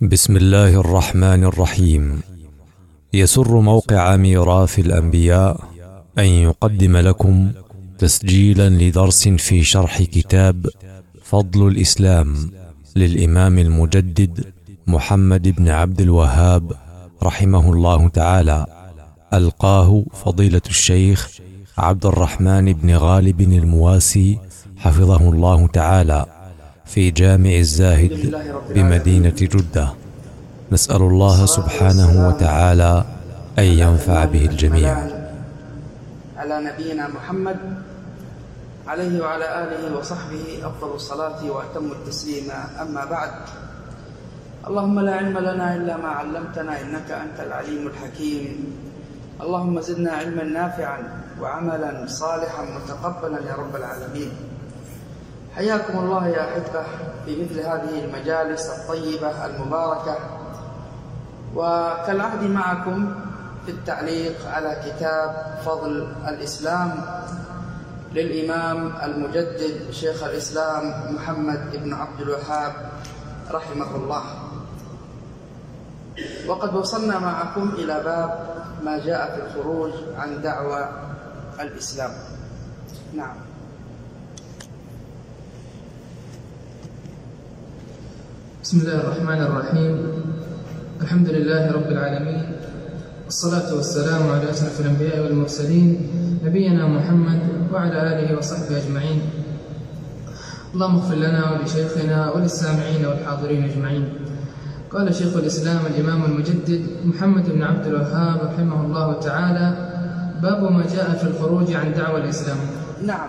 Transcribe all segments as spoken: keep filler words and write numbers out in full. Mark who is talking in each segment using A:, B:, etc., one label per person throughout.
A: بسم الله الرحمن الرحيم. يسر موقع ميراث الأنبياء أن يقدم لكم تسجيلا لدرس في شرح كتاب فضل الإسلام للإمام المجدد محمد بن عبد الوهاب رحمه الله تعالى، ألقاه فضيلة الشيخ عبد الرحمن بن غالب المواسي حفظه الله تعالى في جامع الزاهد بمدينة جدة. نسأل الله سبحانه وتعالى أن ينفع به الجميع.
B: على نبينا محمد عليه وعلى آله وصحبه أفضل الصلاة وأتم التسليم، أما بعد. اللهم لا علم لنا إلا ما علمتنا إنك أنت العليم الحكيم. اللهم زدنا علما نافعا وعملا صالحا متقبلا يا رب العالمين. حياكم الله يا أحبة في مثل هذه المجالس الطيبة المباركة، وكالعهد معكم في التعليق على كتاب فضل الإسلام للإمام المجدد شيخ الإسلام محمد بن عبد الوهاب رحمه الله. وقد وصلنا معكم إلى باب ما جاء في الخروج عن دعوى الإسلام. نعم.
C: بسم الله الرحمن الرحيم. الحمد لله رب العالمين، والصلاة والسلام على أشرف الأنبياء والمرسلين نبينا محمد وعلى آله وصحبه أجمعين. اللهم اغفر لنا ولشيخنا وللسامعين والحاضرين أجمعين. قال شيخ الإسلام الإمام المجدد محمد بن عبد الوهاب رحمه الله تعالى: باب ما جاء في الخروج عن دعوى الإسلام.
B: نعم.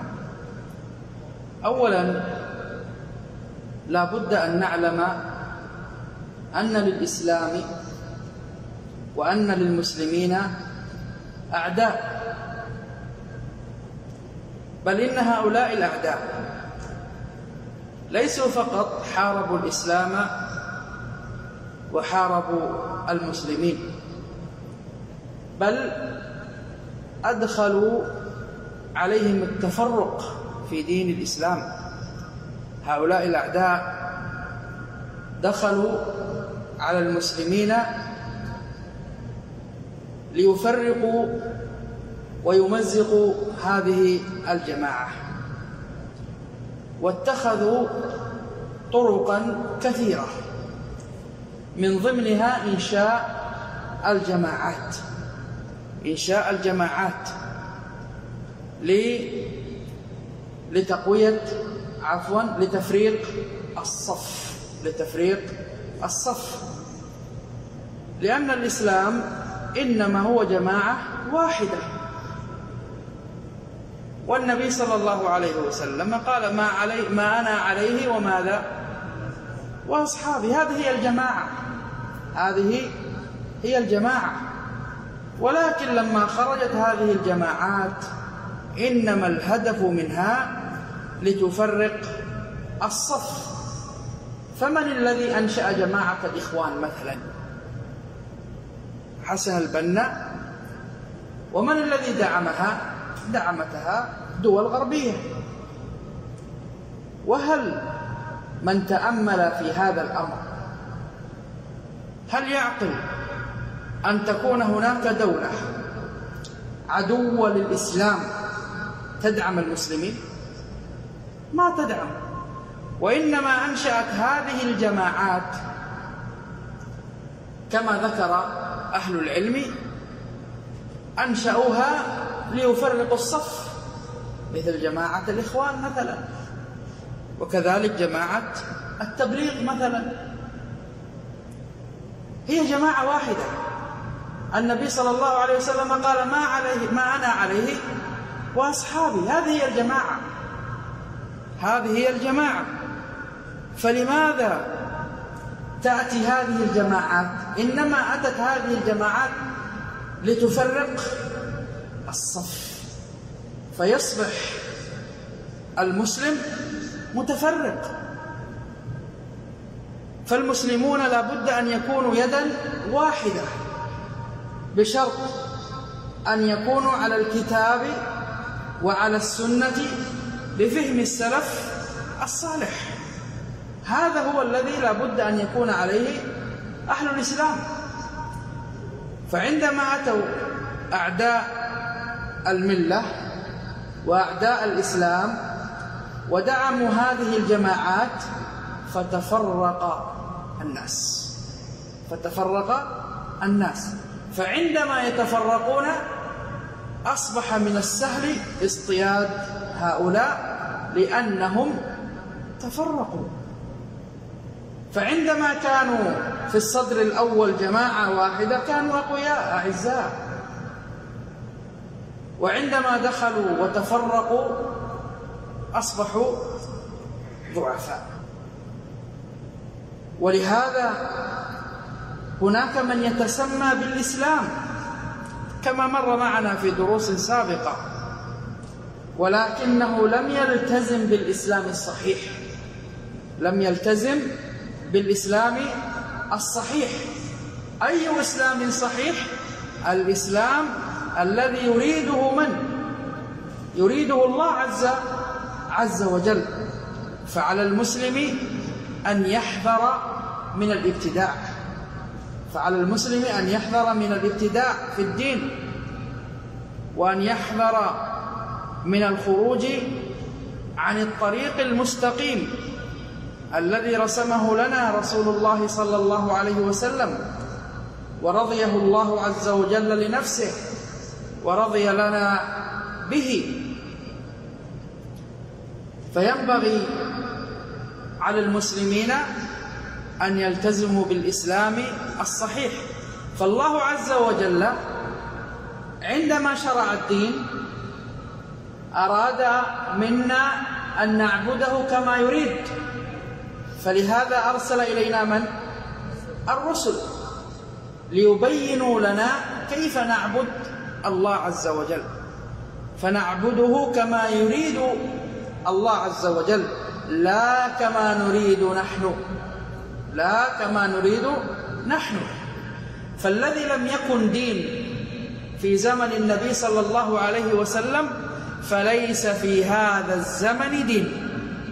B: أولا لا بد أن نعلم أن للإسلام وأن للمسلمين أعداء، بل إن هؤلاء الأعداء ليسوا فقط حاربوا الإسلام وحاربوا المسلمين، بل أدخلوا عليهم التفرق في دين الإسلام. هؤلاء الأعداء دخلوا على المسلمين ليفرقوا ويمزقوا هذه الجماعة، واتخذوا طرقا كثيرة من ضمنها إنشاء الجماعات إنشاء الجماعات لتقوية عفوا لتفريق الصف لتفريق الصف لأن الإسلام إنما هو جماعة واحدة، والنبي صلى الله عليه وسلم قال: ما علي ما أنا عليه وماذا وأصحابي. هذه هي الجماعة هذه هي الجماعة ولكن لما خرجت هذه الجماعات إنما الهدف منها لتفرق الصف. فمن الذي أنشأ جماعة الإخوان مثلا؟ حسن البنا. ومن الذي دعمها؟ دعمتها دول غربية. وهل من تأمل في هذا الأمر هل يعقل أن تكون هناك دولة عدوة للإسلام تدعم المسلمين؟ ما تدعم، وإنما أنشأت هذه الجماعات كما ذكر أهل العلم، أنشأوها ليفرقوا الصف، مثل جماعة الإخوان مثلا، وكذلك جماعة التبليغ مثلا. هي جماعة واحدة. النبي صلى الله عليه وسلم قال: ما عليه ما أنا عليه وأصحابي. هذه هي الجماعة هذه هي الجماعة. فلماذا تأتي هذه الجماعات؟ إنما أتت هذه الجماعات لتفرق الصف، فيصبح المسلم متفرق. فالمسلمون لا بد أن يكونوا يدا واحدة، بشرط أن يكونوا على الكتاب وعلى السنة بفهم السلف الصالح. هذا هو الذي لا بد أن يكون عليه أهل الإسلام. فعندما أتوا أعداء الملة وأعداء الإسلام ودعموا هذه الجماعات فتفرق الناس فتفرق الناس فعندما يتفرقون أصبح من السهل اصطياد هؤلاء لأنهم تفرقوا. فعندما كانوا في الصدر الأول جماعة واحدة كانوا أقوياء أعزاء، وعندما دخلوا وتفرقوا أصبحوا ضعفاء. ولهذا هناك من يتسمى بالإسلام كما مر معنا في دروس سابقة، ولكنه لم يلتزم بالإسلام الصحيح لم يلتزم بالإسلام الصحيح. أي إسلام صحيح؟ الإسلام الذي يريده من؟ يريده الله عز عز وجل. فعلى المسلم أن يحذر من الابتداع فعلى المسلم أن يحذر من الابتداع في الدين، وأن يحذر من الخروج عن الطريق المستقيم الذي رسمه لنا رسول الله صلى الله عليه وسلم، ورضيه الله عز وجل لنفسه ورضي لنا به. فينبغي على المسلمين أن يلتزموا بالإسلام الصحيح. فالله عز وجل عندما شرع الدين أراد منا أن نعبده كما يريد، فلهذا أرسل إلينا من؟ الرسل، ليبينوا لنا كيف نعبد الله عز وجل، فنعبده كما يريد الله عز وجل، لا كما نريد نحن لا كما نريد نحن. فالذي لم يكن دين في زمن النبي صلى الله عليه وسلم فليس في هذا الزمن دين.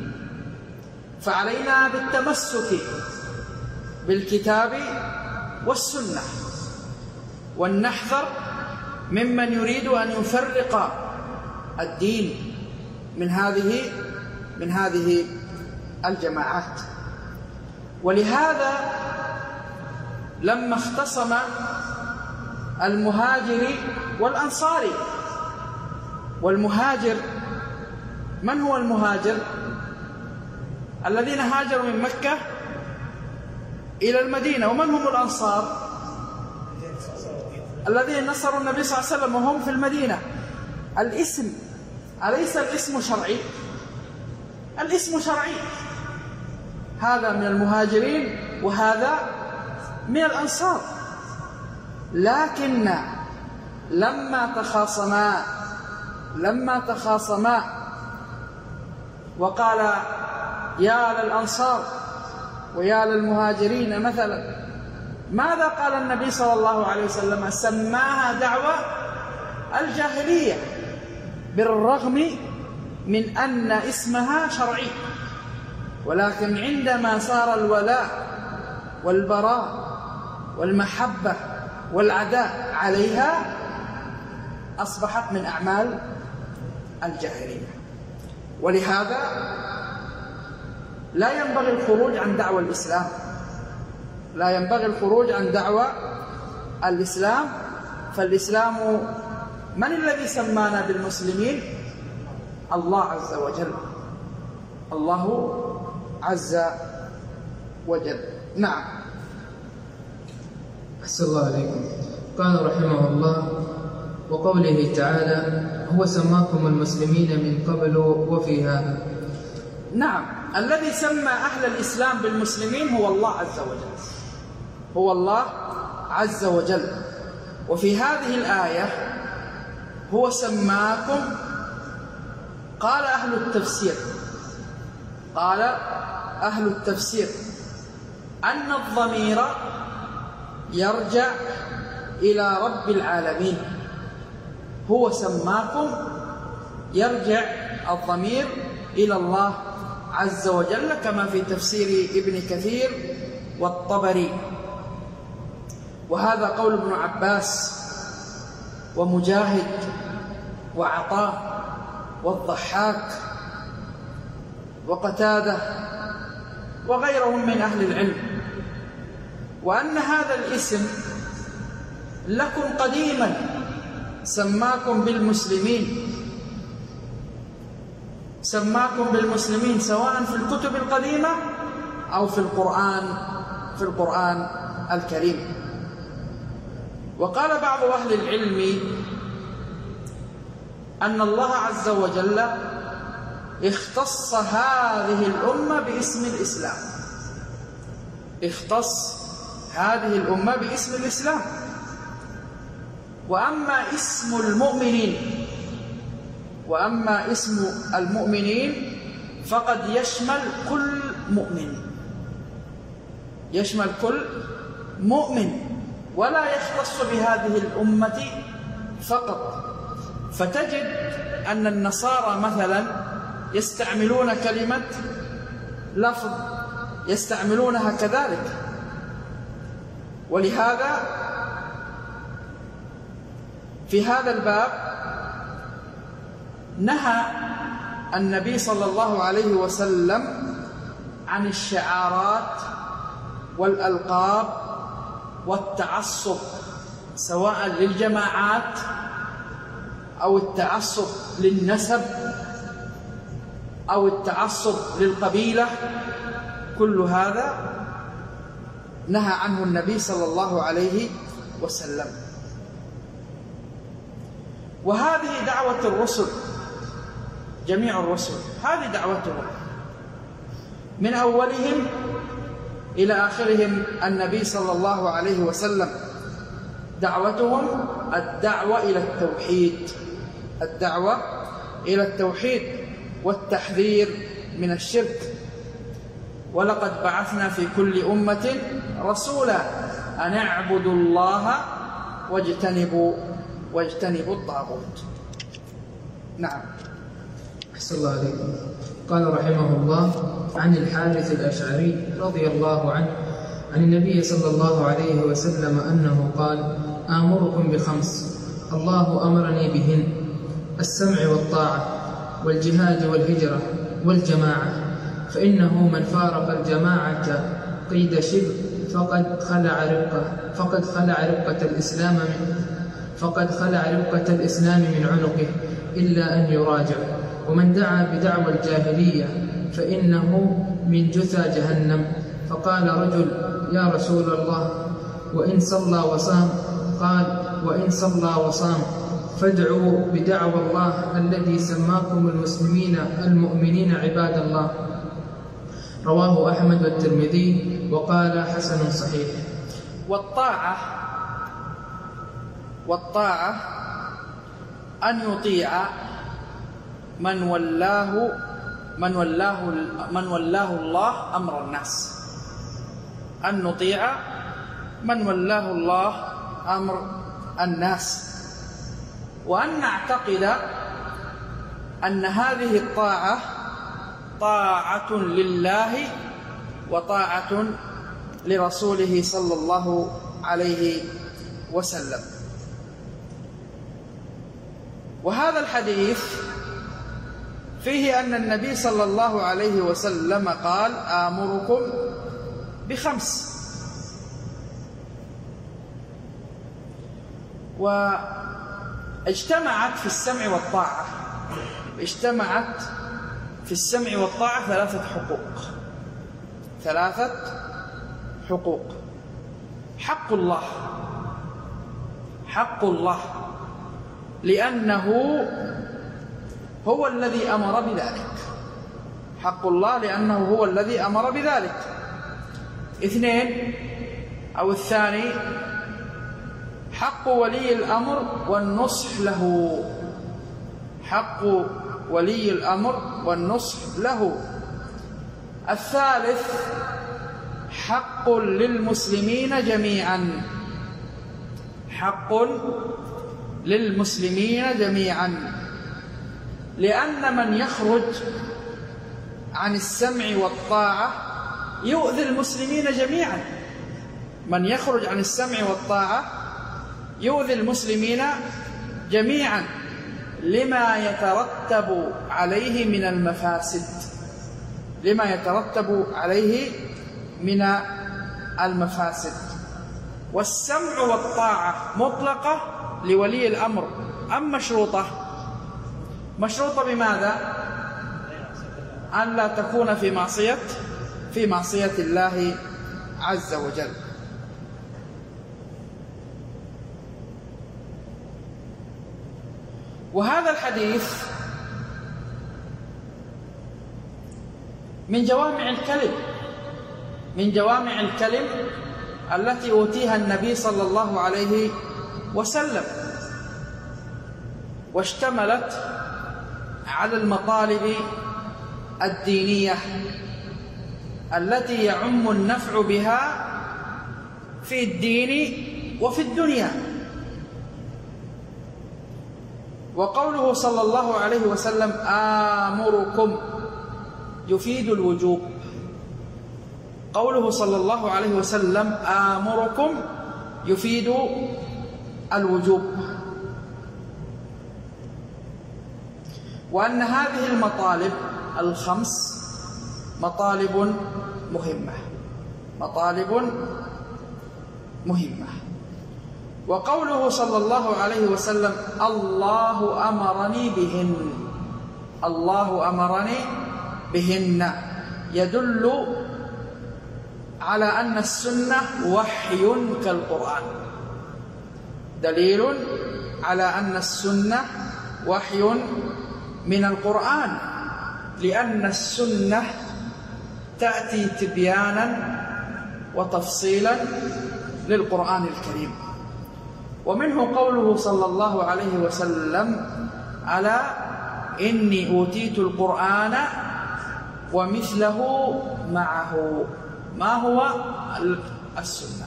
B: فعلينا بالتمسك بالكتاب والسنة، ولنحذر ممن يريد أن يفرق الدين من هذه من هذه الجماعات. ولهذا لما اختصم المهاجر والأنصاري، والمهاجر من هو المهاجر؟ الذين هاجروا من مكة إلى المدينة. ومن هم الأنصار؟ الذين نصروا النبي صلى الله عليه وسلم وهم في المدينة. الاسم أليس الاسم شرعي؟ الاسم شرعي، هذا من المهاجرين وهذا من الأنصار. لكن لما تخاصما لما تخاصما وقال يا للأنصار ويا للمهاجرين مثلا، ماذا قال النبي صلى الله عليه وسلم؟ سماها دعوة الجاهلية، بالرغم من أن اسمها شرعي. ولكن عندما صار الولاء والبراء والمحبة والعداء عليها أصبحت من أعمال الجاهلية. ولهذا لا ينبغي الخروج عن دعوة الإسلام لا ينبغي الخروج عن دعوة الإسلام. فالإسلام من الذي سمانا بالمسلمين؟ الله عز وجل الله عز وجل. نعم.
C: أحسن الله عليكم. قال رحمه الله: وقوله تعالى: هو سماكم المسلمين من قبل وفي هذا.
B: نعم، الذي سمى أهل الإسلام بالمسلمين هو الله عز وجل هو الله عز وجل. وفي هذه الآية هو سماكم، قال أهل التفسير قال أهل التفسير أن الضمير يرجع إلى رب العالمين. هو سماكم يرجع الضمير إلى الله عز وجل، كما في تفسير ابن كثير والطبري. وهذا قول ابن عباس ومجاهد وعطاء والضحاك وقتادة وغيرهم من أهل العلم، وأن هذا الاسم لكم قديما سماكم بالمسلمين سماكم بالمسلمين سواء في الكتب القديمة أو في القرآن في القرآن الكريم. وقال بعض أهل العلم أن الله عز وجل اختص هذه الأمة باسم الإسلام اختص هذه الأمة باسم الإسلام. وأما اسم المؤمنين وأما اسم المؤمنين فقد يشمل كل مؤمن يشمل كل مؤمن ولا يختص بهذه الأمة فقط. فتجد أن النصارى مثلا يستعملون كلمة لفظ يستعملونها كذلك، ولهذا في هذا الباب نهى النبي صلى الله عليه وسلم عن الشعارات والألقاب والتعصب سواء للجماعات أو التعصب للنسب أو التعصب للقبيلة، كل هذا نهى عنه النبي صلى الله عليه وسلم. وهذه دعوة الرسل، جميع الرسل هذه دعوتهم من أولهم إلى آخرهم النبي صلى الله عليه وسلم، دعوتهم الدعوة إلى التوحيد الدعوة إلى التوحيد والتحذير من الشرك. ولقد بعثنا في كل أمة رسولا أن اعبدوا الله واجتنبوا واجتنبوا الطاغوت. نعم.
C: أحسن الله عليكم. قال رحمه الله: عن الحارث الأشعري رضي الله عنه عن النبي صلى الله عليه وسلم أنه قال: آمركم بخمس الله أمرني بهن: السمع والطاعة والجهاد والهجرة والجماعة، فإنه من فارق الجماعة قيد شبر فقد خلع رقة فقد خلع رقة الإسلام من فقد خلع رقة الإسلام من عنقه إلا أن يراجع. ومن دعا بدعوى الجاهلية فإنه من جثى جهنم. فقال رجل: يا رسول الله، وإن صلى وصام؟ قال: وإن صلى وصام فادعوا بدعوى الله الذي سماكم المسلمين المؤمنين عباد الله. رواه أحمد والترمذي وقال حسن صحيح.
B: والطاعة والطاعة أن يطيع من ولاه من ولاه من ولاه الله أمر الناس أن نطيع من ولاه الله أمر الناس، وأن نعتقد أن هذه الطاعة طاعة لله وطاعة لرسوله صلى الله عليه وسلم. وهذا الحديث فيه أن النبي صلى الله عليه وسلم قال: آمركم بخمس. واجتمعت في السمع والطاعة اجتمعت في السمع والطاعة ثلاثة حقوق ثلاثة حقوق حق الله حق الله لأنه هو الذي أمر بذلك حق الله لأنه هو الذي أمر بذلك. اثنين أو الثاني: حق ولي الأمر والنصح له حق ولي الأمر والنصح له. الثالث: حق للمسلمين جميعا حق للمسلمين جميعا لأن من يخرج عن السمع والطاعة يؤذي المسلمين جميعا من يخرج عن السمع والطاعة يؤذي المسلمين جميعا لما يترتب عليه من المفاسد لما يترتب عليه من المفاسد. والسمع والطاعة مطلقة لولي الأمر أم مشروطة؟ مشروطة بماذا؟ أن لا تكون في معصية في معصية الله عز وجل. وهذا الحديث من جوامع الكلم من جوامع الكلم التي أوتيها النبي صلى الله عليه وسلم، واشتملت على المطالب الدينية التي يعم النفع بها في الدين وفي الدنيا. وقوله صلى الله عليه وسلم آمركم يفيد الوجوب. قوله صلى الله عليه وسلم آمركم يفيد الوجوب، وأن هذه المطالب الخمس مطالب مهمة مطالب مهمة. وقوله صلى الله عليه وسلم الله أمرني بهن الله أمرني بهن يدل على أن السنة وحي كالقرآن، دليل على أن السنة وحي من القرآن، لأن السنة تأتي تبيانا وتفصيلا للقرآن الكريم. ومنه قوله صلى الله عليه وسلم ألا إني أوتيت القرآن ومثله معه، ما هو السنة.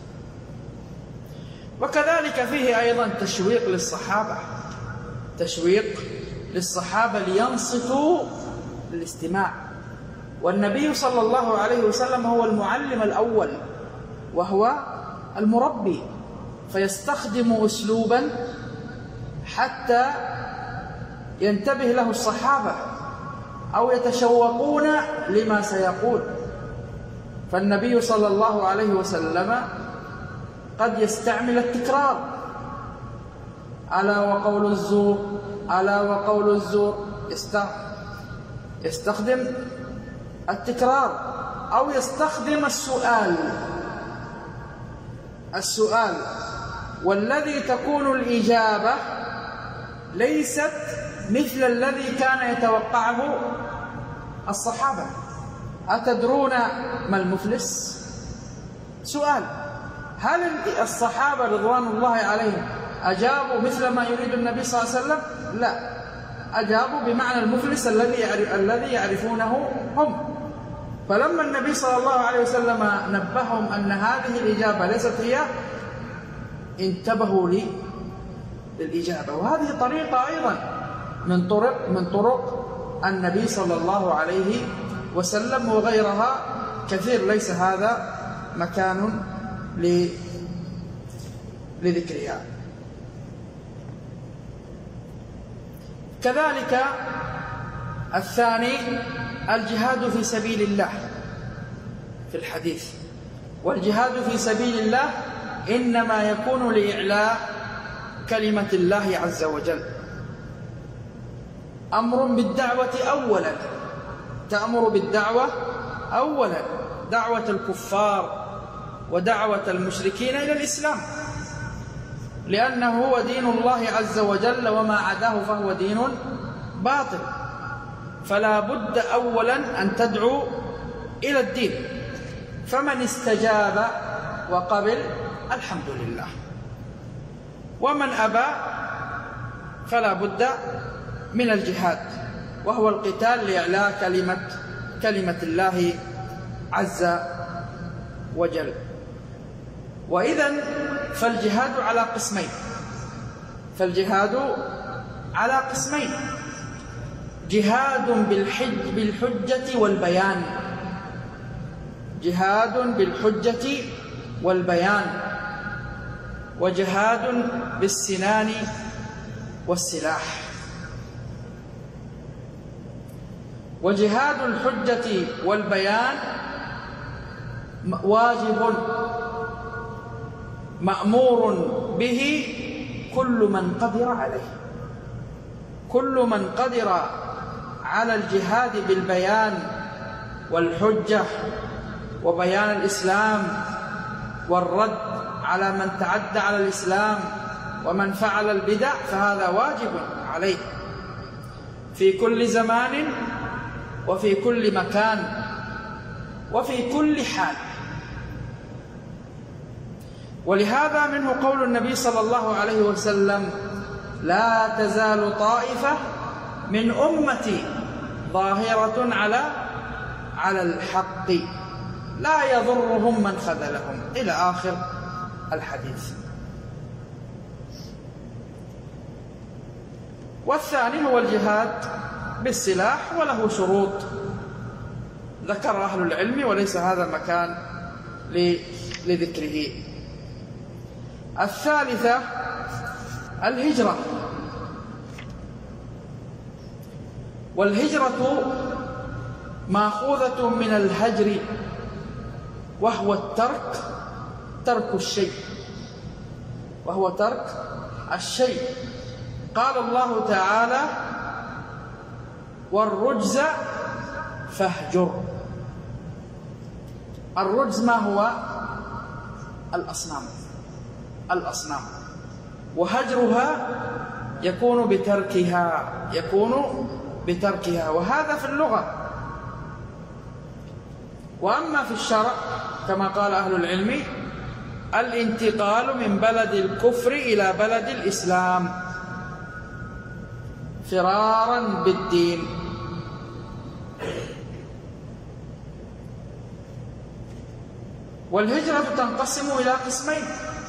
B: وكذلك فيه أيضا تشويق للصحابة تشويق للصحابة لينصتوا للاستماع. والنبي صلى الله عليه وسلم هو المعلم الأول وهو المربي، فيستخدم أسلوبا حتى ينتبه له الصحابة أو يتشوقون لما سيقول. فالنبي صلى الله عليه وسلم قد يستعمل التكرار، ألا وقول الزور ألا وقول الزور يستخدم التكرار، أو يستخدم السؤال السؤال والذي تكون الإجابة ليست مثل الذي كان يتوقعه الصحابة. أتدرون ما المفلس؟ سؤال. هل الصحابة رضوان الله عليهم أجابوا مثل ما يريد النبي صلى الله عليه وسلم؟ لا، أجابوا بمعنى المفلس الذي يعرف الذي يعرفونه هم. فلما النبي صلى الله عليه وسلم نبههم أن هذه الإجابة ليست هي، انتبهوا لي للإجابة. وهذه طريقة أيضا من طرق من طرق النبي صلى الله عليه وسلم، وغيرها كثير، ليس هذا مكان لذكرها. كذلك الثاني الجهاد في سبيل الله في الحديث. والجهاد في سبيل الله إنما يكون لإعلاء كلمة الله عز وجل. أمر بالدعوة أولا، تأمر بالدعوة أولا، دعوة الكفار ودعوة المشركين إلى الإسلام، لأنه هو دين الله عز وجل، وما عداه فهو دين باطل. فلا بد أولا أن تدعو إلى الدين، فمن استجاب وقبل الحمد لله، ومن أبى فلا بد من الجهاد، وهو القتال لإعلاء كلمة كلمة الله عز وجل. وإذن فالجهاد على قسمين فالجهاد على قسمين جهاد بالحج بالحجة والبيان جهاد بالحجة والبيان، وجهاد بالسنان والسلاح. وجهاد الحجة والبيان واجب مأمور به كل من قدر عليه، كل من قدر على الجهاد بالبيان والحجة وبيان الإسلام والرد على من تعدى على الإسلام ومن فعل البدع، فهذا واجب عليه في كل زمان وفي كل مكان وفي كل حال. ولهذا منه قول النبي صلى الله عليه وسلم: لا تزال طائفة من أمتي ظاهرة على على الحق لا يضرهم من خذلهم، إلى آخر الحديث. والثاني هو الجهاد بالسلاح، وله شروط ذكر أهل العلم وليس هذا مكان لذكره. الثالثة الهجرة، والهجرة مأخوذة من الهجر، وهو الترك، ترك الشيء، وهو ترك الشيء. قال الله تعالى: والرجز فاهجر. الرجز ما هو؟ الأصنام، الأصنام، وهجرها يكون بتركها، يكون بتركها، وهذا في اللغة. وأما في الشرع كما قال أهل العلم: الانتقال من بلد الكفر إلى بلد الإسلام فرارا بالدين. والهجرة تنقسم إلى قسمين،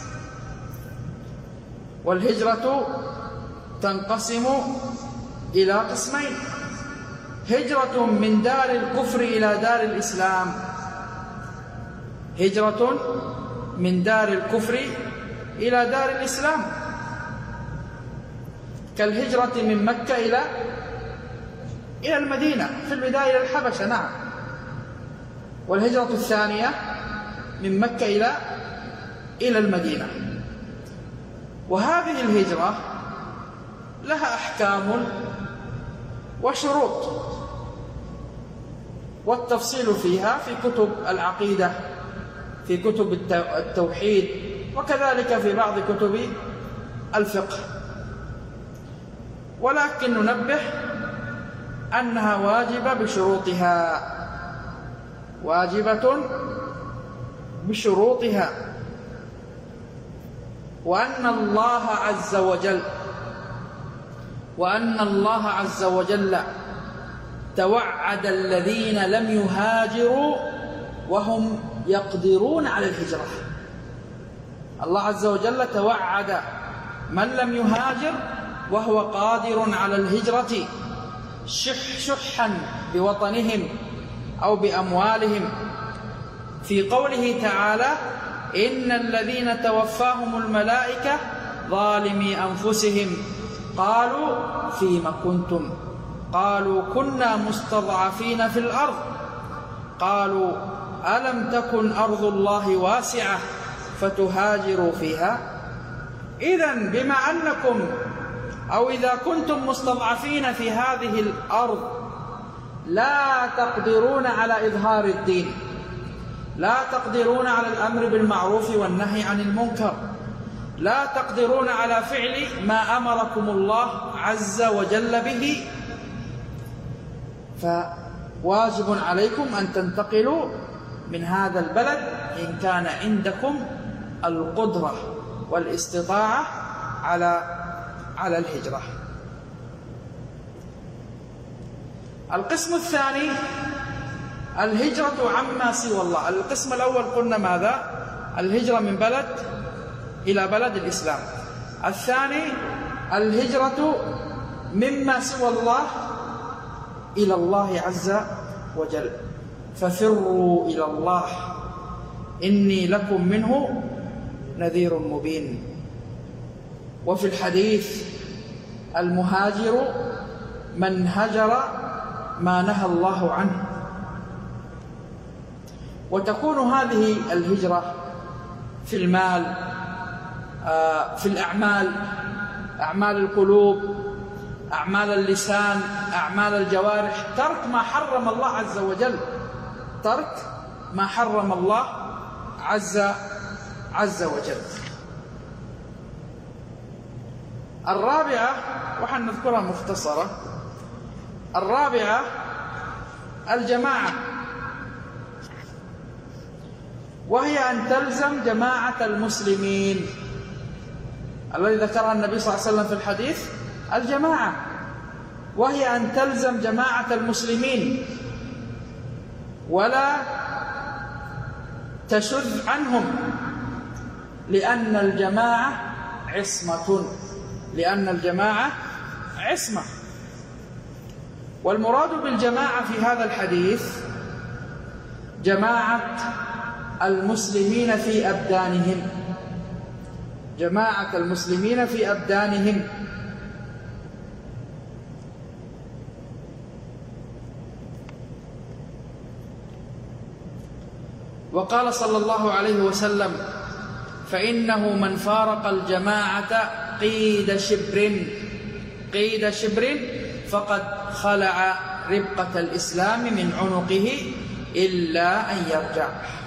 B: والهجرة تنقسم إلى قسمين: هجرة من دار الكفر إلى دار الإسلام، هجرة من دار الكفر إلى دار الإسلام، كالهجرة من مكة إلى إلى المدينة، في البداية إلى الحبشة، نعم. والهجرة الثانية من مكة إلى إلى المدينة. وهذه الهجرة لها أحكام وشروط، والتفصيل فيها في كتب العقيدة، في كتب التوحيد، وكذلك في بعض كتب الفقه. ولكن ننبه أنها واجبة بشروطها، واجبة بشروطها، وأن الله عز وجل وأن الله عز وجل توعد الذين لم يهاجروا وهم يقدرون على الهجرة. الله عز وجل توعد من لم يهاجر وهو قادر على الهجرة شح شحا بوطنهم أو بأموالهم، في قوله تعالى: إن الذين توفاهم الملائكة ظالمي أنفسهم قالوا فيم كنتم قالوا كنا مستضعفين في الأرض قالوا ألم تكن أرض الله واسعة فتهاجروا فيها. إذن بما أنكم أو إذا كنتم مستضعفين في هذه الأرض لا تقدرون على إظهار الدين، لا تقدرون على الأمر بالمعروف والنهي عن المنكر، لا تقدرون على فعل ما أمركم الله عز وجل به، فواجب عليكم أن تنتقلوا من هذا البلد إن كان عندكم القدرة والاستطاعة على على الهجرة. القسم الثاني الهجرة عما سوى الله. القسم الأول قلنا ماذا؟ الهجرة من بلد إلى بلد الإسلام. الثاني الهجرة مما سوى الله إلى الله عز وجل، ففروا إلى الله إني لكم منه نذير مبين. وفي الحديث المهاجر من هجر ما نهى الله عنه. وتكون هذه الهجرة في المال، في الأعمال، أعمال القلوب، أعمال اللسان، أعمال الجوارح، ترك ما حرم الله عز وجل، ترك ما حرم الله عز عز وجل. الرابعة، وحنذكرها مختصرة، الرابعة الجماعة، وهي أن تلزم جماعة المسلمين الذي ذكرها النبي صلى الله عليه وسلم في الحديث، الجماعة، وهي أن تلزم جماعة المسلمين ولا تشذ عنهم، لأن الجماعة عصمة، لأن الجماعة عصمة. والمراد بالجماعة في هذا الحديث جماعة المسلمين في أبدانهم، جماعة المسلمين في أبدانهم. وقال صلى الله عليه وسلم: فإنه من فارق الجماعة قيد شبر قيد شبر فقد خلع ربقة الإسلام من عنقه إلا أن يرجع.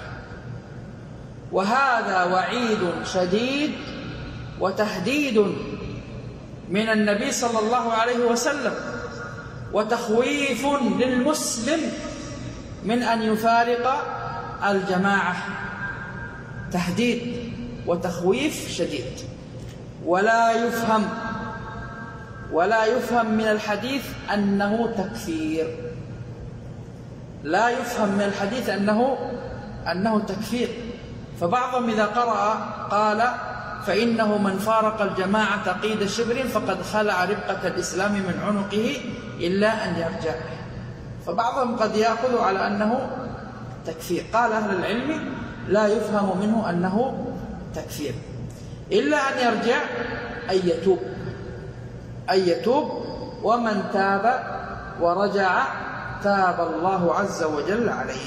B: وهذا وعيد شديد وتهديد من النبي صلى الله عليه وسلم، وتخويف للمسلم من أن يفارق الجماعة، تهديد وتخويف شديد. ولا يفهم ولا يفهم من الحديث أنه تكفير، لا يفهم من الحديث أنه أنه تكفير. فبعضهم إذا قرأ قال: فإنه من فارق الجماعة قيد شبر فقد خلع ربقة الإسلام من عنقه إلا أن يرجع. فبعضهم قد يأخذ على أنه تكفير. قال أهل العلم: لا يفهم منه أنه تكفير إلا أن يرجع، أن يتوب أن يتوب ومن تاب ورجع تاب الله عز وجل عليه.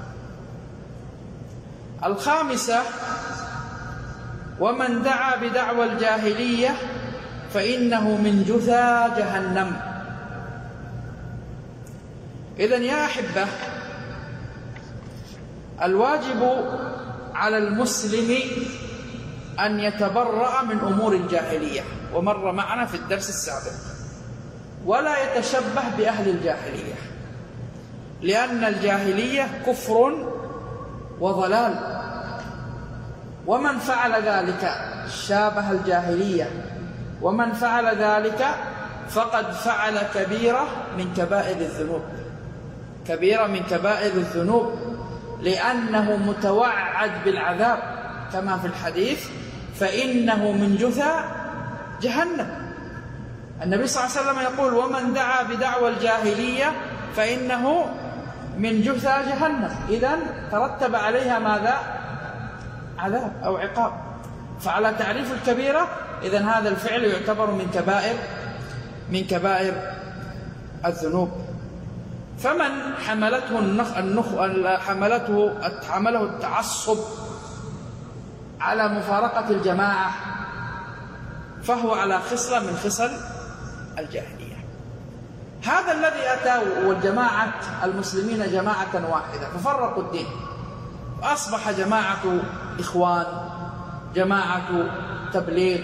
B: الخامسة: ومن دعا بدعوى الجاهلية فإنه من جثى جهنم. إذن يا أحبة، الواجب على المسلم أن يتبرأ من أمور الجاهلية، ومر معنا في الدرس السابق، ولا يتشبه بأهل الجاهلية، لأن الجاهلية كفر وضلال، ومن فعل ذلك شابه الجاهلية، ومن فعل ذلك فقد فعل كبيرة من كبائر الذنوب، كبيرة من كبائر الذنوب، لأنه متوعد بالعذاب كما في الحديث: فإنه من جثى جهنم. النبي صلى الله عليه وسلم يقول: ومن دعا بدعوى الجاهلية فإنه من جثى جهنم. إذن ترتب عليها ماذا؟ عذاب أو عقاب. فعلى تعريف الكبيرة إذن هذا الفعل يعتبر من كبائر من كبائر الذنوب. فمن حملته النخ النخ حملته حمله التعصب على مفارقة الجماعة فهو على خصلة من خصل الجاهلية. هذا الذي أتى والجماعة المسلمين جماعة واحدة ففرقوا الدين، وأصبح جماعة إخوان، جماعة تبليغ،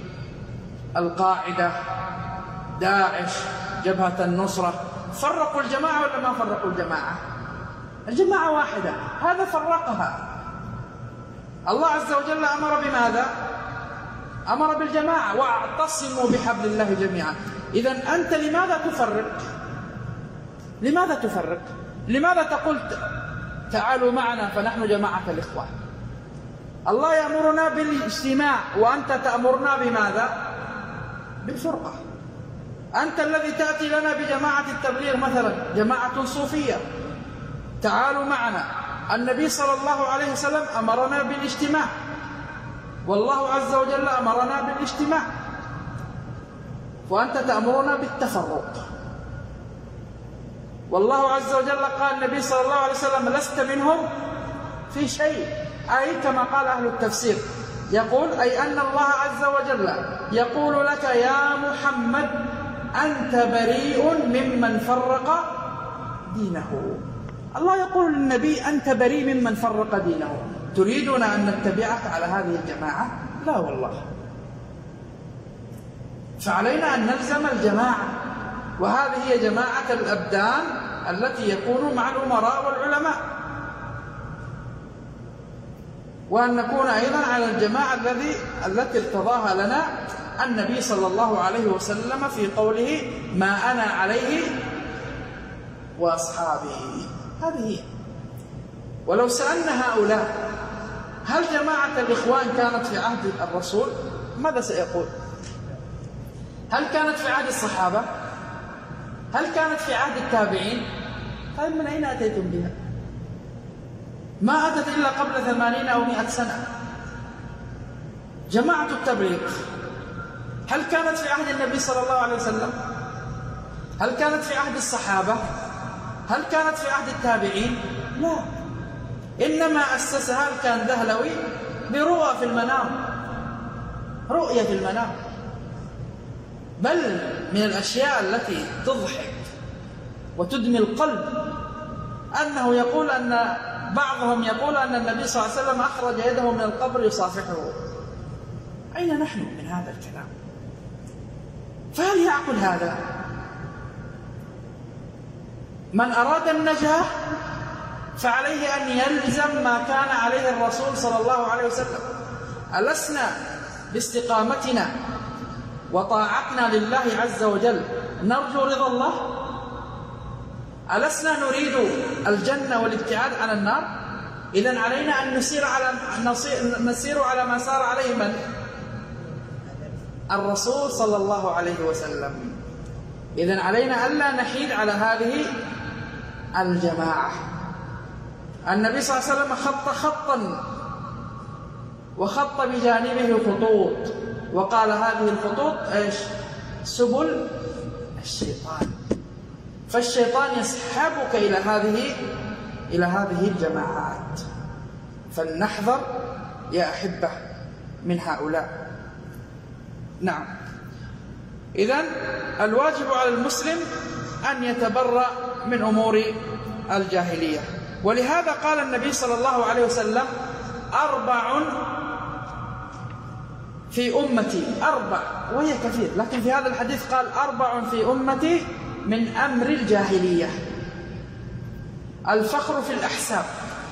B: القاعدة، داعش، جبهة النصرة. فرقوا الجماعة ولا ما فرقوا الجماعة؟ الجماعة واحدة، هذا فرقها. الله عز وجل أمر بماذا؟ أمر بالجماعة: واعتصموا بحبل الله جميعا. إذن أنت لماذا تفرق؟ لماذا تفرق؟ لماذا تقول تعالوا معنا فنحن جماعة الإخوان؟ الله يأمرنا بالاجتماع وأنت تأمرنا بماذا؟ بالفرقة. أنت الذي تأتي لنا بجماعة التبليغ مثلا، جماعة صوفية، تعالوا معنا، النبي صلى الله عليه وسلم أمرنا بالاجتماع، والله عز وجل أمرنا بالاجتماع، وأنت تأمرنا بالتفرق. والله عز وجل قال النبي صلى الله عليه وسلم لست منهم في شيء، أي كما قال أهل التفسير، يقول أي أن الله عز وجل يقول لك يا محمد أنت بريء ممن فرق دينه. الله يقول للنبي أنت بريء ممن فرق دينه، تريدون أن نتبعك على هذه الجماعة؟ لا والله. فعلينا أن نلزم الجماعة، وهذه هي جماعة الأبدان التي يكون مع الأمراء والعلماء، وأن نكون أيضا على الجماعة الذي التي ارتضاها لنا النبي صلى الله عليه وسلم في قوله ما أنا عليه وأصحابي. هذه هي. ولو سألنا هؤلاء هل جماعة الإخوان كانت في عهد الرسول؟ ماذا سيقول؟ هل كانت في عهد الصحابة؟ هل كانت في عهد التابعين؟ طيب من أين أتيتم بها؟ ما أتت إلا قبل ثمانين أو مئة سنة. جماعة التبليغ هل كانت في عهد النبي صلى الله عليه وسلم؟ هل كانت في عهد الصحابة؟ هل كانت في عهد التابعين؟ لا، إنما أسسها كان دهلوي برؤى في المنام، رؤية في المنام. بل من الأشياء التي تضحك وتدمي القلب أنه يقول أن بعضهم يقول أن النبي صلى الله عليه وسلم أخرج يده من القبر يصافحه. أين نحن من هذا الكلام؟ فهل يعقل هذا؟ من أراد النجاة فعليه أن يلزم ما كان عليه الرسول صلى الله عليه وسلم. ألسنا باستقامتنا وطاعتنا لله عز وجل نرجو رضا الله؟ ألسنا نريد الجنة والابتعاد عن النار؟ إذن علينا أن نسير على نسير على ما سار عليه من؟ الرسول صلى الله عليه وسلم. إذن علينا ألا نحيد على هذه الجماعة. النبي صلى الله عليه وسلم خط خطا وخط بجانبه خطوط، وقال هذه الخطوط ايش؟ سبل الشيطان. فالشيطان يسحبك إلى هذه إلى هذه الجماعات، فلنحذر يا أحبة من هؤلاء. نعم، إذن الواجب على المسلم أن يتبرأ من أمور الجاهلية. ولهذا قال النبي صلى الله عليه وسلم أربع في أمتي، أربع وهي كثير، لكن في هذا الحديث قال أربع في أمتي من أمر الجاهلية: الفخر في الأحساب،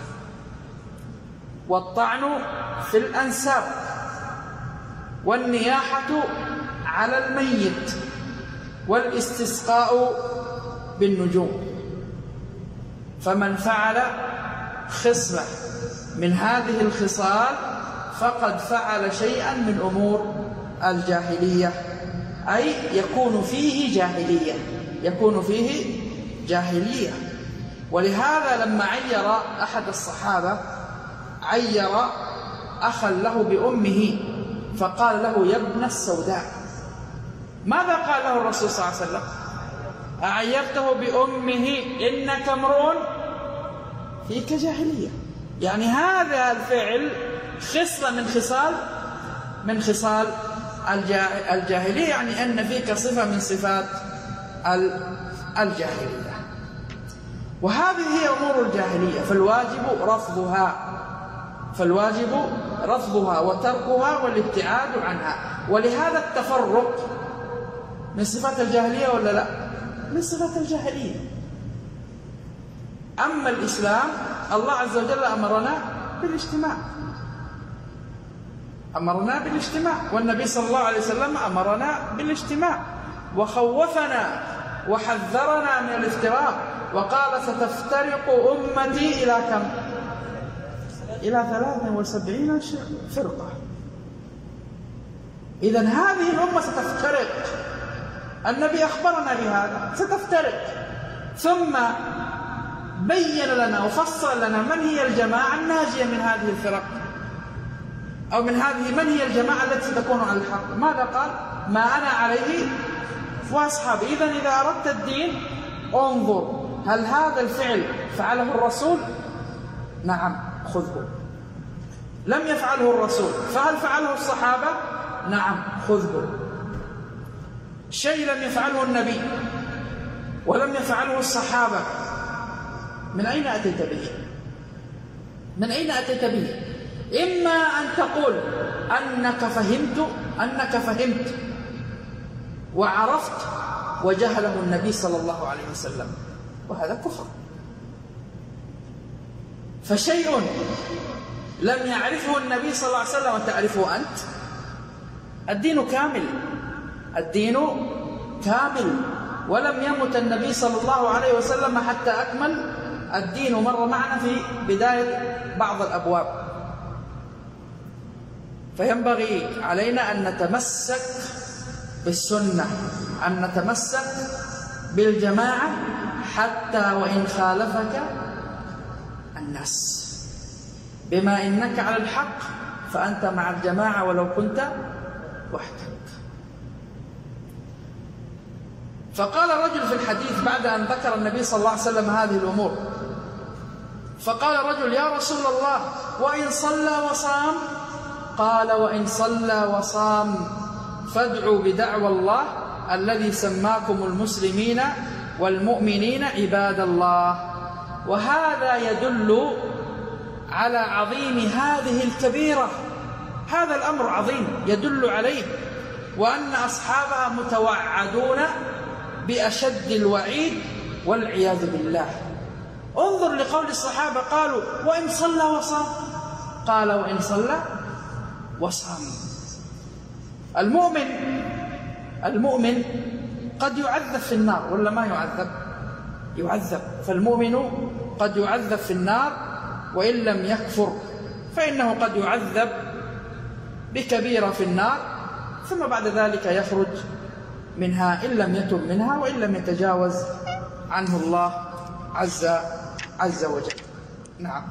B: والطعن في الأنساب، والنياحة على الميت، والاستسقاء بالنجوم. فمن فعل خصلة من هذه الخصال فقد فعل شيئا من أمور الجاهلية، أي يكون فيه جاهلية، يكون فيه جاهلية. ولهذا لما عير أحد الصحابة عير أخا له بأمه فقال له يا ابن السوداء. ماذا قال له الرسول صلى الله عليه وسلم؟ أعيرته بأمه إنك امرؤ فيك جاهلية. يعني هذا الفعل خصلة من خصال من خصال الجاهلية، يعني أن فيك صفة من صفات الجاهلية. وهذه هي أمور الجاهلية، فالواجب رفضها فالواجب رفضها وتركها والابتعاد عنها. ولهذا التفرق من صفات الجاهلية ولا لا؟ من صفات الجاهلية. أما الإسلام الله عز وجل أمرنا بالاجتماع، أمرنا بالاجتماع، والنبي صلى الله عليه وسلم أمرنا بالاجتماع، وخوفنا وحذرنا من الافتراق، وقال ستفترق أمتي إلى كم؟ إلى ثلاث وسبعين فرقة. إذن هذه الأمة ستفترق، النبي أخبرنا بهذا، ستفترق. ثم بين لنا وفصل لنا من هي الجماعة الناجية من هذه الفرق، أو من هذه من هي الجماعة التي تكون على الحق. ماذا قال؟ ما أنا عليه وأصحابي. إذن إذا أردت الدين انظر هل هذا الفعل فعله الرسول؟ نعم خذه. لم يفعله الرسول فهل فعله الصحابة؟ نعم خذه. شيء لم يفعله النبي ولم يفعله الصحابة، من أين أتيت به؟ من أين أتيت به؟ إما أن تقول أنك فهمت أنك فهمت وعرفت وجهله النبي صلى الله عليه وسلم، وهذا كفر. فشيء لم يعرفه النبي صلى الله عليه وسلم وتعرفه أنت، الدين كامل، الدين كامل، ولم يمت النبي صلى الله عليه وسلم حتى أكمل الدين. مر معنا في بداية بعض الأبواب. فينبغي علينا أن نتمسك بالسنة، أن نتمسك بالجماعة حتى وإن خالفك الناس، بما إنك على الحق فأنت مع الجماعة ولو كنت وحدك. فقال رجل في الحديث بعد أن ذكر النبي صلى الله عليه وسلم هذه الأمور، فقال رجل: يا رسول الله وإن صلى وصام؟ قال: وإن صلى وصام فادعوا بدعوى الله الذي سماكم المسلمين والمؤمنين عباد الله. وهذا يدل على عظيم هذه الكبيرة، هذا الأمر عظيم يدل عليه، وأن أصحابها متوعدون بأشد الوعيد والعياذ بالله. انظر لقول الصحابة، قالوا: وإن صلى وصام؟ قال: وإن صلى وصام. المؤمن المؤمن قد يعذب في النار ولا ما يعذب؟ يعذب. فالمؤمن قد يعذب في النار وإن لم يكفر، فإنه قد يعذب بكبيرة في النار ثم بعد ذلك يخرج منها إن لم يتب منها وإن لم يتجاوز عنه الله عز عز وجل. نعم.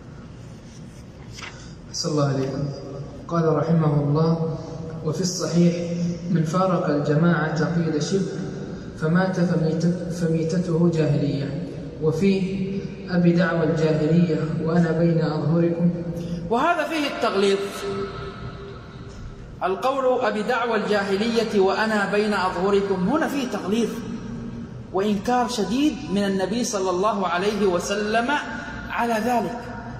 C: صلى الله عليكم. قال رحمه الله: وفي الصحيح: من فارق الجماعة قيل شبر فمات فميتته جاهلية. وفيه: أبي دعوى الجاهلية وأنا بين أظهركم.
B: وهذا فيه التغليظ. القول أبي دعوى الجاهلية وأنا بين أظهركم هنا فيه تغليظ وإنكار شديد من النبي صلى الله عليه وسلم على ذلك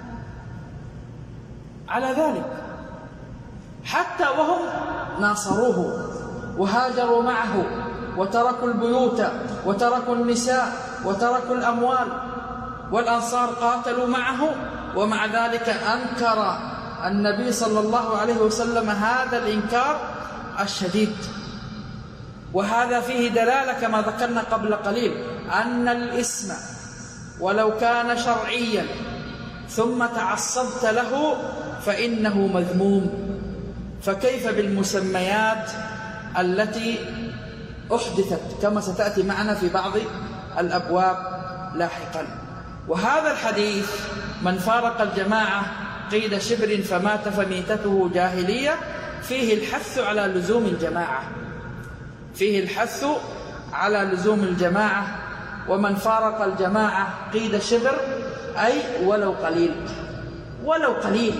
B: على ذلك حتى وهم ناصروه وهاجروا معه وتركوا البيوت وتركوا النساء وتركوا الأموال، والأنصار قاتلوا معه، ومع ذلك أنكر النبي صلى الله عليه وسلم هذا الإنكار الشديد. وهذا فيه دلالة كما ذكرنا قبل قليل أن الإسم ولو كان شرعيا ثم تعصبت له فإنه مذموم، فكيف بالمسميات التي أحدثت كما ستأتي معنا في بعض الأبواب لاحقا. وهذا الحديث: من فارق الجماعة قيد شبر فمات فميتته جاهلية، فيه الحث على لزوم الجماعة، فيه الحث على لزوم الجماعة. ومن فارق الجماعة قيد شبر أي ولو قليل، ولو قليل،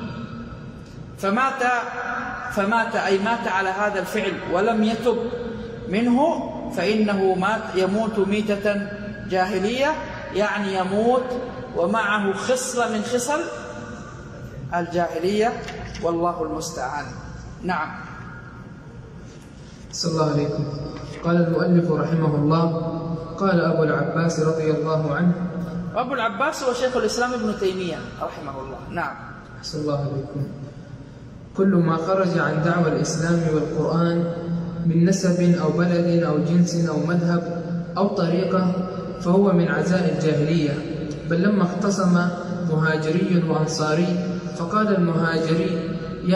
B: فمات فمات أي مات على هذا الفعل ولم يتب منه، فإنه مات يموت ميتة جاهلية، يعني يموت ومعه خصلة من خصل الجاهلية، والله المستعان. نعم.
C: صلى الله عليكم. قال المؤلف رحمه الله: قال أبو العباس رضي الله عنه.
B: أبو العباس هو شيخ الإسلام ابن تيمية رحمه الله. نعم.
C: صلى الله عليكم. كل ما خرج عن دعوى الإسلام والقرآن من نسب أو بلد أو جنس أو مذهب أو طريقة فهو من عزاء الجاهلية. بل لما اختصم مهاجري وأنصاري فقال المهاجري: يا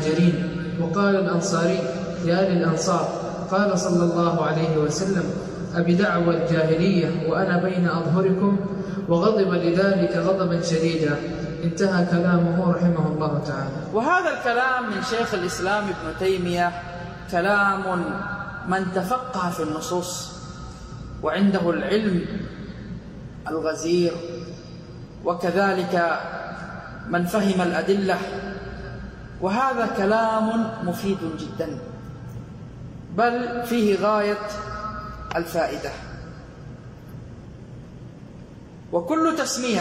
C: للمهاجرين، وقال الأنصاري: يا للأنصار، قال صلى الله عليه وسلم: أبدعوى الجاهلية وأنا بين أظهركم وغضب لذلك غضبا شديدا. انتهى كلامه رحمه الله تعالى.
B: وهذا الكلام من شيخ الإسلام ابن تيمية كلام من تفقه في النصوص وعنده العلم الغزير، وكذلك من فهم الأدلة، وهذا كلام مفيد جدا بل فيه غاية الفائدة. وكل تسمية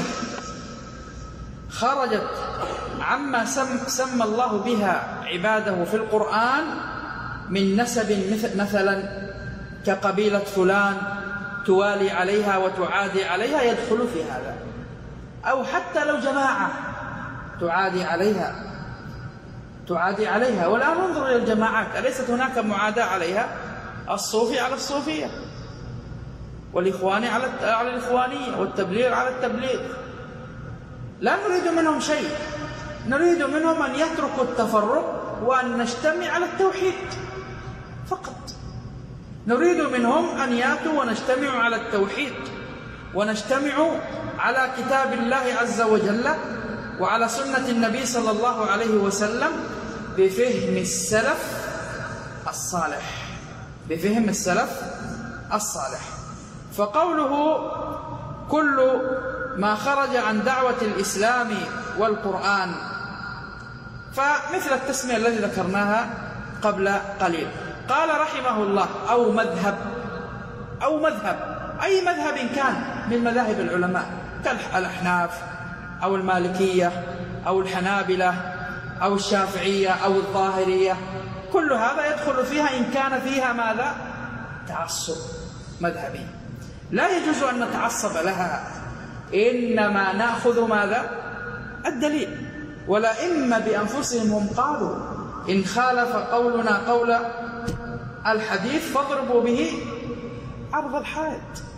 B: خرجت عما سم سمى الله بها عباده في القرآن من نسب مثلا كقبيلة فلان توالي عليها وتعادي عليها يدخل في هذا، أو حتى لو جماعة تعادي عليها تعادي عليها والآن انظر إلى الجماعات، أليست هناك معاداة عليها؟ الصوفي على الصوفية، والإخواني على الإخوانية، والتبليغ على التبليغ. لا نريد منهم شيء، نريد منهم أن يتركوا التفرق وأن نجتمع على التوحيد فقط. نريد منهم أن يأتوا ونجتمع على التوحيد، ونجتمع على كتاب الله عز وجل وعلى سنة النبي صلى الله عليه وسلم بفهم السلف الصالح، بفهم السلف الصالح. فقوله كل ما خرج عن دعوة الإسلام والقرآن، فمثل التسمية التي ذكرناها قبل قليل. قال رحمه الله أو مذهب، أو مذهب أي مذهب كان من مذاهب العلماء كالأحناف أو المالكية أو الحنابلة أو الشافعية أو الظاهرية، كل هذا يدخل فيها إن كان فيها ماذا؟ تعصب مذهبي. لا يجوز أن نتعصب لها، إنما نأخذ ماذا؟ الدليل. والأئمة بأنفسهم هم قالوا إن خالف قولنا قول الحديث فاضربوا به عرض الحائط،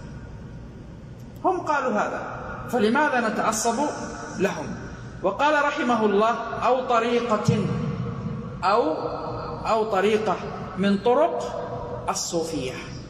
B: هم قالوا هذا، فلماذا نتعصب لهم؟ وقال رحمه الله أو طريقة أو أو طريقة من طرق الصوفية،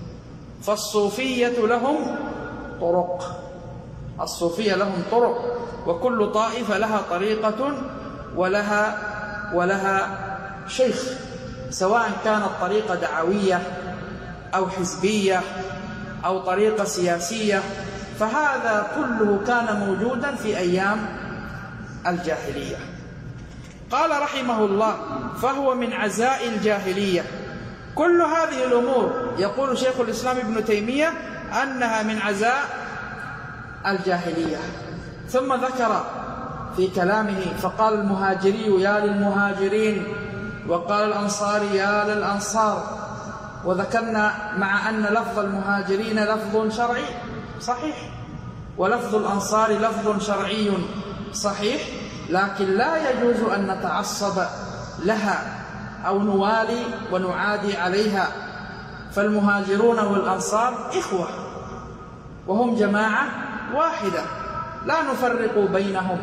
B: فالصوفية لهم طرق، الصوفية لهم طرق، وكل طائفة لها طريقة ولها ولها شيخ، سواء كانت طريقة دعوية أو حزبية أو طريقة سياسية، فهذا كله كان موجودا في أيام الجاهلية. قال رحمه الله فهو من عزاء الجاهلية. كل هذه الأمور يقول شيخ الإسلام ابن تيمية أنها من عزاء الجاهلية. ثم ذكر في كلامه فقال المهاجري يا للمهاجرين، وقال الأنصاري يا للأنصار. وذكرنا مع أن لفظ المهاجرين لفظ شرعي صحيح، ولفظ الأنصار لفظ شرعي صحيح، لكن لا يجوز أن نتعصب لها أو نوالي ونعادي عليها، فالمهاجرون والأنصار إخوة وهم جماعة واحدة لا نفرق بينهم،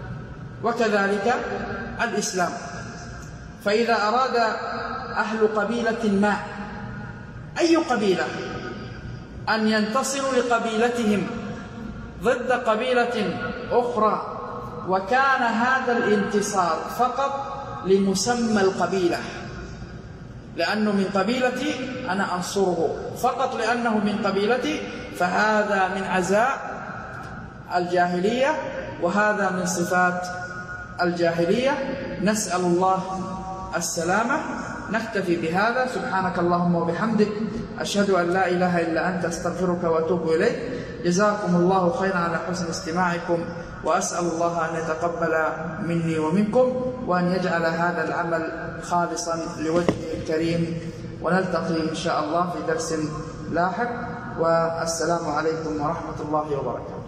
B: وكذلك الإسلام. فإذا أراد أهل قبيلة ما، أي قبيلة، أن ينتصروا لقبيلتهم ضد قبيلة أخرى، وكان هذا الانتصار فقط لمسمى القبيلة، لأنه من قبيلتي أنا أنصره، فقط لأنه من قبيلتي، فهذا من عزاء الجاهلية، وهذا من صفات الجاهلية. نسأل الله السلامة. نكتفي بهذا. سبحانك اللهم وبحمدك، أشهد أن لا إله إلا أنت، أستغفرك وأتوب إليك. جزاكم الله خيرا على حسن استماعكم، وأسأل الله أن يتقبل مني ومنكم، وأن يجعل هذا العمل خالصا لوجهه الكريم. ونلتقي إن شاء الله في درس لاحق، والسلام عليكم ورحمة الله وبركاته.